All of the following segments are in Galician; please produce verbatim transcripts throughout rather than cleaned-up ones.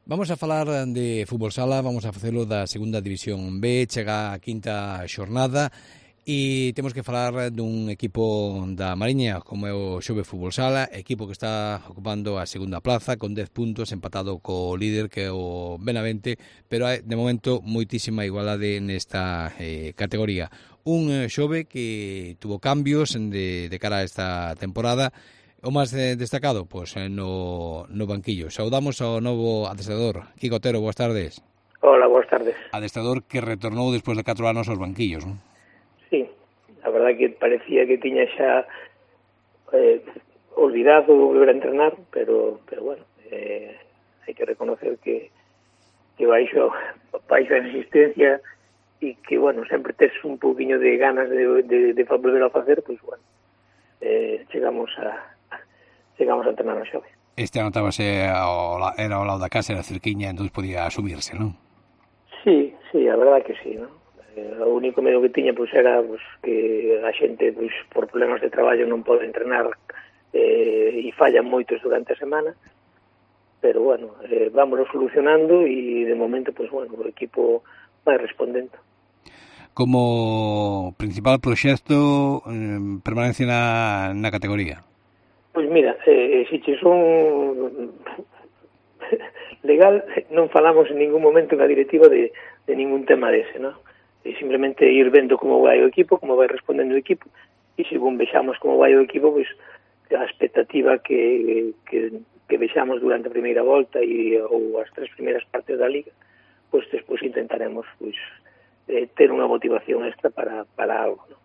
Vamos a falar de fútbol sala, vamos a facelo da segunda división B, chega a quinta xornada e temos que falar dun equipo da Mariña como é o Xove Fútbol Sala, equipo que está ocupando a segunda plaza con dez puntos, empatado co líder que é o Benavente, pero hai de momento moitísima igualdade nesta eh, categoría. Un eh, Xove que tuvo cambios de, de cara a esta temporada. O máis destacado, pois, no, no banquillo. Saudamos ao novo adestrador. Kiko Otero, boas tardes. Hola, boas tardes. Adestrador que retornou despois de catro anos aos banquillos, non? Sí, a verdade que parecía que tiña xa eh, olvidado volver a entrenar, pero, pero bueno, eh, hai que reconocer que, que baixo, baixo a insistencia e que, bueno, sempre tes un pouquiño de ganas de, de, de volver a facer, pois, bueno, eh, chegamos a chegamos a entrenar no Xove. Este anotábase, era ao lado da casa, era cerquiña, entón podía asumirse, non? Sí, sí, a verdade que sí, non? Eh, o único medo que tiña pois, era pois, que a xente pois, por problemas de traballo non pode entrenar eh, e fallan moitos durante a semana, pero bueno, eh, vámonos solucionando e de momento pois, bueno, o equipo vai respondendo. Como principal proxecto, eh, permanencia na, na categoría? Pois mira, eh, se che son legal, non falamos en ningún momento na directiva de, de ningún tema dese, non? E simplemente ir vendo como vai o equipo, como vai respondendo o equipo, e según vexamos como vai o equipo, pois a expectativa que, que, que vexamos durante a primeira volta e, ou as tres primeiras partes da liga, pois despois intentaremos pois, eh, ter unha motivación extra para, para algo, non?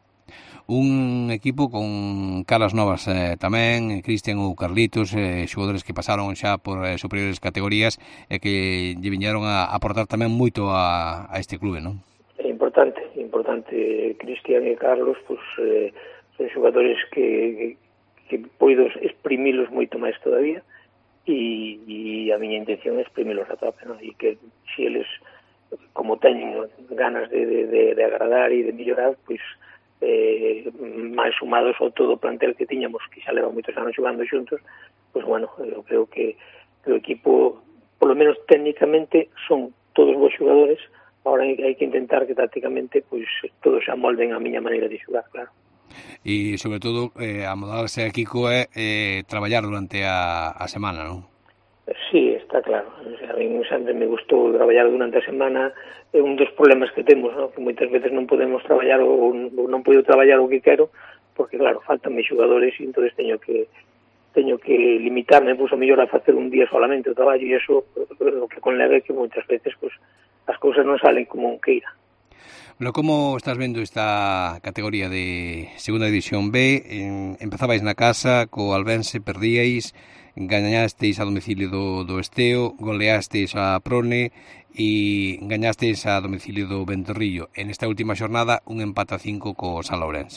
Un equipo con caras novas eh, tamén, Cristian ou Carlitos, eh, xogadores que pasaron xa por eh, superiores categorías e que lle viñeron a aportar tamén moito a, a este clube, non? É importante, importante. Cristian e Carlos pues, eh, son xogadores que, que, que poido exprimilos moito máis todavía e, e a miña intención é exprimilos a tope, non? E que se eles, como teñen ganas de, de, de, de agradar e de mellorar, pois eh, máis sumados ao todo o plantel que tiñamos, que xa leva moitos anos xogando xuntos, pois bueno, eu creo que, que o equipo, polo menos técnicamente, son todos bons xogadores. Ahora hai que intentar que tácticamente pois todos se amolden a miña maneira de xogar, claro. E, sobre todo, eh, amoldarse a Kiko é eh, traballar durante a, a semana, non? Sí, está claro. O sea, a mí sempre me gustou traballar durante a semana. É un dos problemas que temos, ¿no? Que moitas veces non podemos traballar ou non podo traballar o que quero, porque, claro, faltanme xogadores e entón teño que teño que limitarme, pois, a mellor a facer un día solamente o traballo e iso o que conleva que moitas veces, pois, as cousas non salen como un queira. Bueno, como estás vendo esta categoría de segunda división B? Empezabais na casa, co Albense perdíais, gañasteis a domicilio do, do Esteo, goleasteis a Prone e gañasteis a domicilio do Ventorrillo. En esta última xornada, un empate a cinco co San Lourense.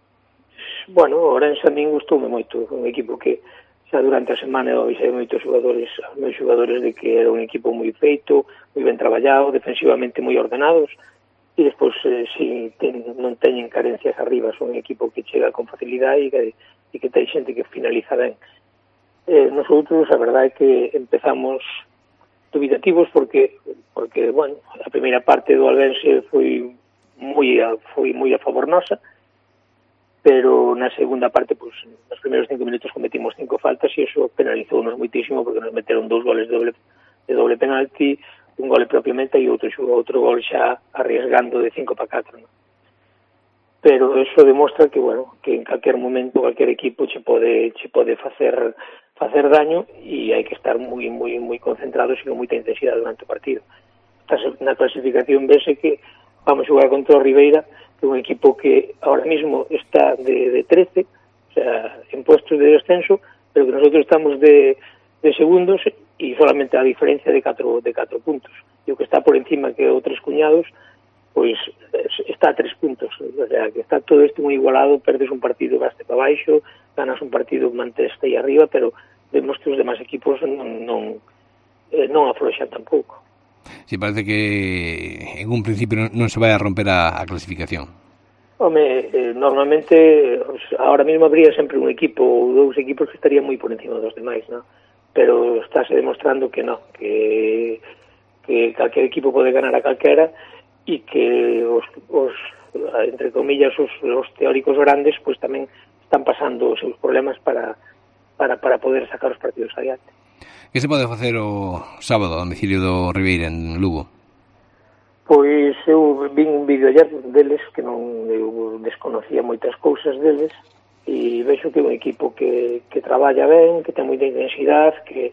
Bueno, o Ourense a min gustoume moito, un equipo que xa durante a semana eu avisei moitos xogadores, meus xogadores de que era un equipo moi feito, moi ben traballado, defensivamente moi ordenados, e despois, eh, si ten, non teñen carencias arriba, son un equipo que chega con facilidade e que, e que ten xente que finaliza ben. Eh, nosotros, a verdade é que empezamos dubitativos porque, porque bueno, a primeira parte do Albense foi moi a, foi moi a favor nosa, pero na segunda parte, pues, nos primeiros cinco minutos cometimos cinco faltas e iso penalizounos moitísimo porque nos meteron dous goles de doble, de doble penalti, un gole propiamente e outro outro gol xa arriesgando de cinco para catro, ¿no? Pero eso demostra que, bueno, que en calquer momento calquer equipo che pode che pode facer facer daño e hai que estar moi moi moi concentrados e con moita intensidade durante o partido. Na clasificación vese que vamos xogar contra o Ribeira, que é un equipo que ahora mismo está de, de trece, o sea, en puestos de descenso, pero que nosotros estamos de, de segundos e solamente a diferencia de catro de catro puntos. E o que está por encima, que é o Tres Cuñados, pois está a tres puntos, o sea, que está todo isto moi igualado, perdes un partido, vaste para baixo, ganas un partido, manteste aí arriba, pero vemos que os demais equipos non, non, eh, non afloxan tampouco. Sí, parece que en un principio non se vai a romper a, a clasificación. Home, eh, normalmente, ahora mismo habría sempre un equipo ou dous equipos que estarían moi por encima dos demais, ¿no? Pero estáse demostrando que non, que que calquer equipo pode ganar a calquera e que os, os entre comillas, os, os teóricos grandes pues tamén están pasando os seus problemas para, para, para poder sacar os partidos adiante. Que se pode facer o sábado a domicilio do Ribeira en Lugo? Pois eu vin un vídeo ayer deles que non eu desconocía moitas cousas deles e vexo que é un equipo que, que traballa ben, que ten moita intensidade, que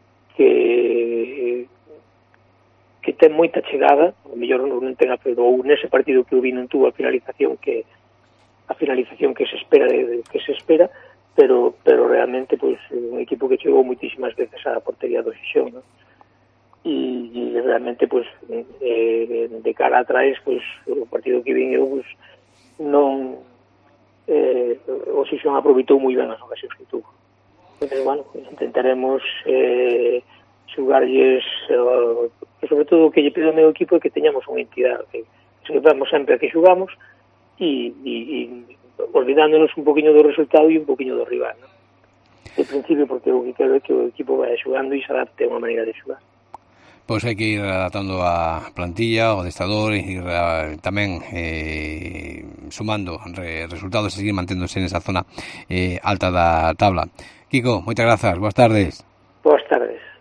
que que ten moita chegada, o mellor non ten a, ou nese partido que eu vi non tuvo a finalización que a finalización que se espera de, que se espera, pero pero realmente pois un equipo que chegou moitísimas veces á portería do Xixón, ¿no? E, e realmente pois eh, de cara atrás pois o partido que vin eu pois non eh, o Xixón aproveitou moi ben as ocasións que tuvo. Entón, bueno, intentaremos eh, xugarlles eh, sobre todo o que lle pido ao meu equipo é que teñamos unha entidade, que sepamos sempre a que xugamos e, e, e olvidándonos un poquinho do resultado e un poquinho do rival, ¿no? De principio, porque o que quero é que o equipo vaya xugando e se adapte a unha maneira de xugar. Pois hai que ir adaptando a plantilla, o adestador, e ir uh, tamén eh, sumando re, resultados e seguir manténdose nesa zona eh, alta da tabla. Kiko, moitas grazas, boas tardes. Boas tardes.